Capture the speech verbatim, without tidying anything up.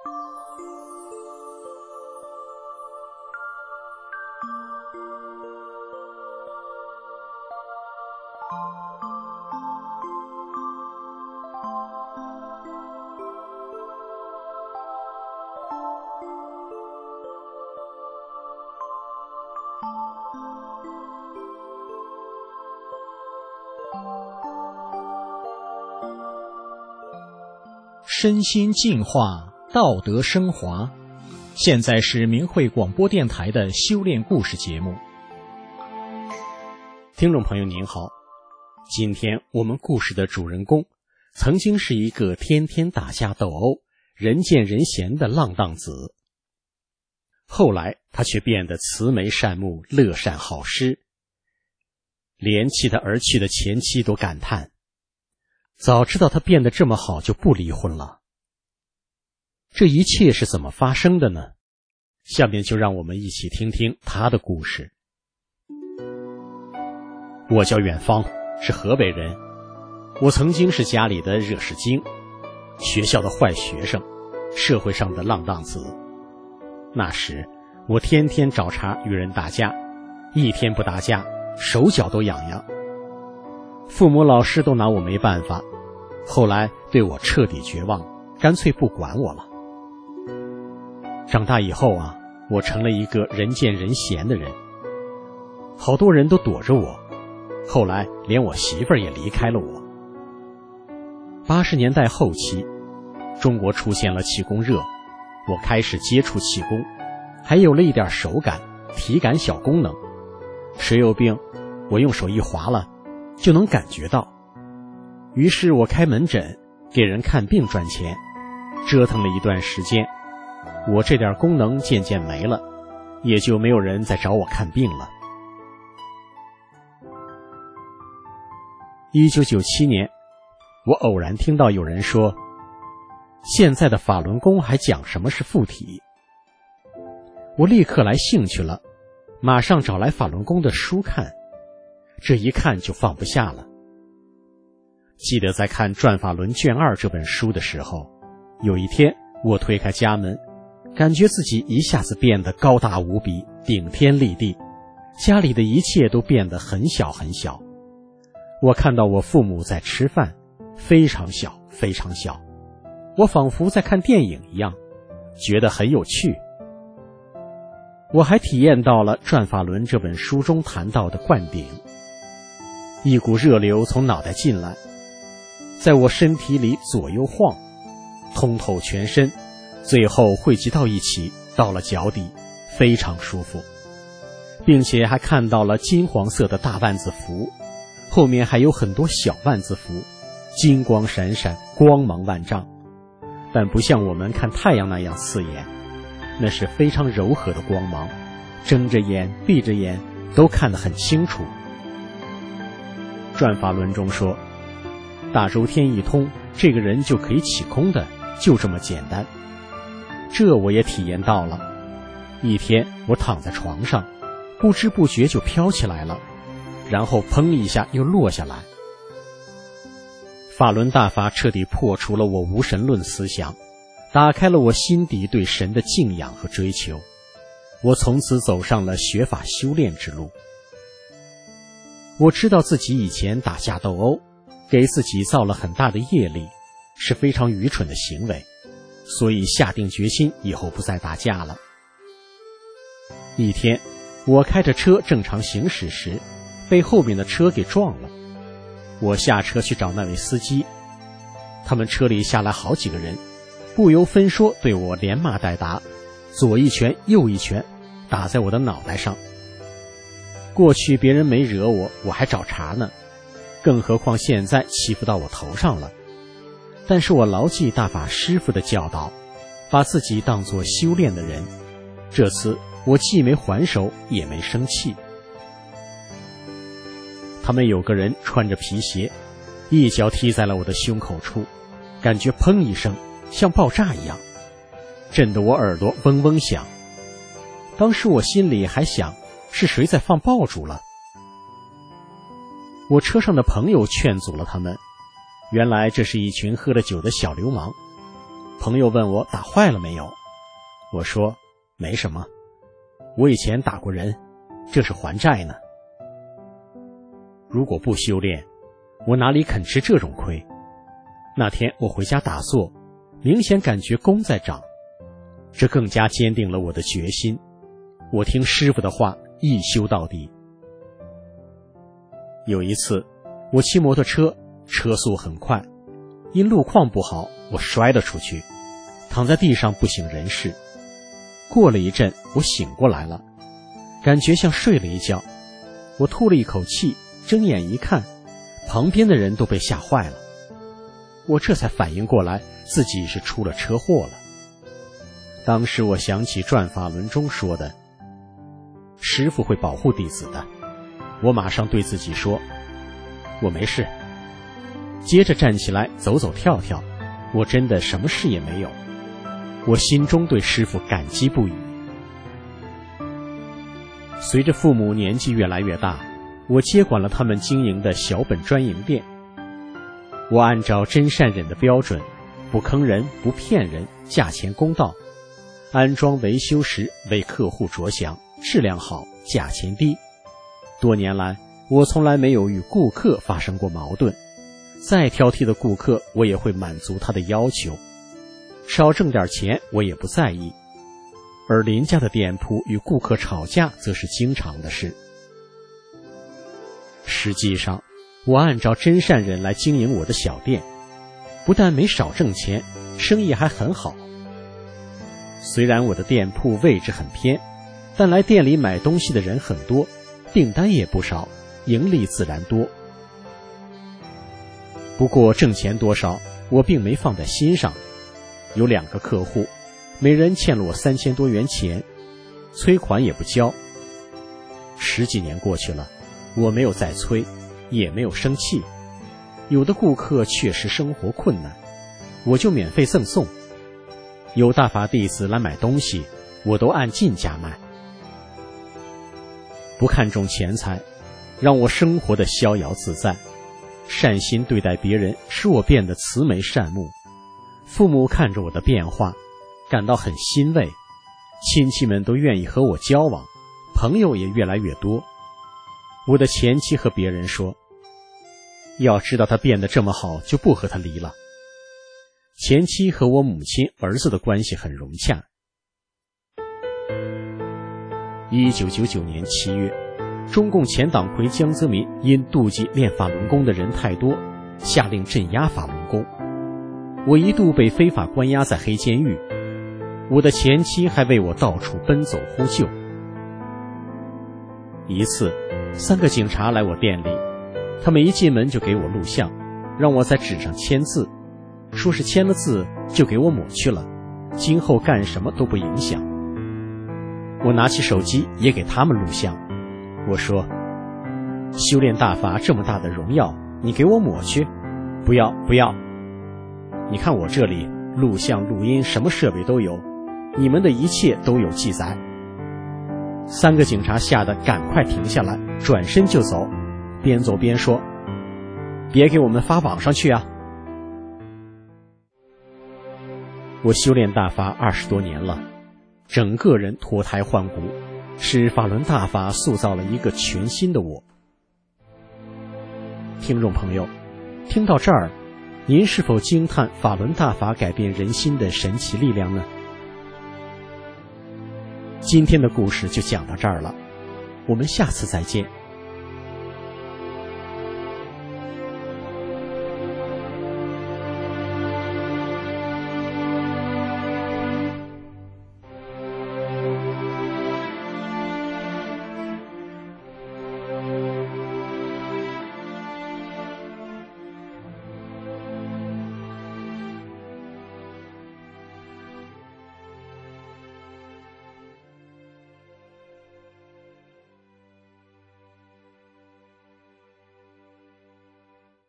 身心净化，道德升华。现在是明慧广播电台的修炼故事节目。听众朋友您好，今天我们故事的主人公曾经是一个天天打架斗殴、人见人嫌的浪荡子，后来他却变得慈眉善目、乐善好施，连弃他而去的前妻都感叹，早知道他变得这么好就不离婚了。这一切是怎么发生的呢？下面就让我们一起听听他的故事。我叫远方，是河北人。我曾经是家里的惹事精，学校的坏学生，社会上的浪荡子。那时我天天找茬与人打架，一天不打架手脚都痒痒，父母老师都拿我没办法，后来对我彻底绝望，干脆不管我了。长大以后啊，我成了一个人见人嫌的人，好多人都躲着我，后来连我媳妇儿也离开了我。八十年代后期，中国出现了气功热，我开始接触气功，还有了一点手感、体感小功能。谁有病，我用手一划了，就能感觉到。于是我开门诊，给人看病赚钱，折腾了一段时间，我这点功能渐渐没了，也就没有人再找我看病了。一九九七年，我偶然听到有人说，现在的法轮功还讲什么是附体。我立刻来兴趣了，马上找来法轮功的书看，这一看就放不下了。记得在看《转法轮卷二》这本书的时候，有一天我推开家门，感觉自己一下子变得高大无比，顶天立地，家里的一切都变得很小很小。我看到我父母在吃饭，非常小非常小，我仿佛在看电影一样，觉得很有趣。我还体验到了《转法轮》这本书中谈到的灌顶，一股热流从脑袋进来，在我身体里左右晃，通透全身，最后汇集到一起，到了脚底，非常舒服，并且还看到了金黄色的大万字符，后面还有很多小万字符，金光闪闪，光芒万丈，但不像我们看太阳那样刺眼，那是非常柔和的光芒，睁着眼闭着眼都看得很清楚。转法轮中说，大周天一通，这个人就可以起空的，就这么简单。这我也体验到了。一天我躺在床上，不知不觉就飘起来了，然后砰一下又落下来。法轮大法彻底破除了我无神论思想，打开了我心底对神的敬仰和追求，我从此走上了学法修炼之路。我知道自己以前打架斗殴，给自己造了很大的业力，是非常愚蠢的行为，所以下定决心以后不再打架了。一天，我开着车正常行驶时，被后面的车给撞了。我下车去找那位司机，他们车里下来好几个人，不由分说对我连骂带打，左一拳右一拳打在我的脑袋上。过去别人没惹我，我还找茬呢，更何况现在欺负到我头上了。但是我牢记大法师父的教导，把自己当作修炼的人，这次我既没还手也没生气。他们有个人穿着皮鞋，一脚踢在了我的胸口处，感觉砰一声像爆炸一样，震得我耳朵嗡嗡响。当时我心里还想，是谁在放爆竹了？我车上的朋友劝阻了他们，原来这是一群喝了酒的小流氓。 朋友问我打坏了没有，我说没什么，我以前打过人，这是还债呢。如果不修炼，我哪里肯吃这种亏？那天我回家打坐，明显感觉功在长，这更加坚定了我的决心。我听师父的话，一修到底。有一次我骑摩托车，车速很快，因路况不好，我摔了出去，躺在地上不省人事。过了一阵，我醒过来了，感觉像睡了一觉。我吐了一口气，睁眼一看，旁边的人都被吓坏了。我这才反应过来，自己是出了车祸了。当时我想起转法轮中说的，师父会保护弟子的，我马上对自己说，我没事。接着站起来走走跳跳，我真的什么事也没有。我心中对师父感激不已。随着父母年纪越来越大，我接管了他们经营的小本专营店。我按照真善忍的标准，不坑人不骗人，价钱公道，安装维修时为客户着想，质量好，价钱低。多年来，我从来没有与顾客发生过矛盾，再挑剔的顾客我也会满足他的要求，少挣点钱我也不在意。而邻家的店铺与顾客吵架则是经常的事。实际上，我按照真善忍来经营我的小店，不但没少挣钱，生意还很好。虽然我的店铺位置很偏，但来店里买东西的人很多，订单也不少，盈利自然多。不过挣钱多少，我并没放在心上。有两个客户，每人欠了我三千多元钱，催款也不交。十几年过去了，我没有再催，也没有生气。有的顾客确实生活困难，我就免费赠送。有大法弟子来买东西，我都按进价卖。不看重钱财，让我生活的逍遥自在。善心对待别人，使我变得慈眉善目。父母看着我的变化，感到很欣慰。亲戚们都愿意和我交往，朋友也越来越多。我的前妻和别人说，要知道他变得这么好，就不和他离了。前妻和我母亲、儿子的关系很融洽。一九九九年七月，中共前党魁江泽民因妒忌练法轮功的人太多，下令镇压法轮功。我一度被非法关押在黑监狱，我的前妻还为我到处奔走呼救。一次，三个警察来我店里，他们一进门就给我录像，让我在纸上签字，说是签了字就给我抹去了，今后干什么都不影响。我拿起手机也给他们录像，我说，修炼大法这么大的荣耀，你给我抹去？不要不要，你看我这里录像录音什么设备都有，你们的一切都有记载。三个警察吓得赶快停下来，转身就走，边走边说，别给我们发网上去啊。我修炼大法二十多年了，整个人脱胎换骨，使法轮大法塑造了一个全新的我。听众朋友，听到这儿，您是否惊叹法轮大法改变人心的神奇力量呢？今天的故事就讲到这儿了，我们下次再见。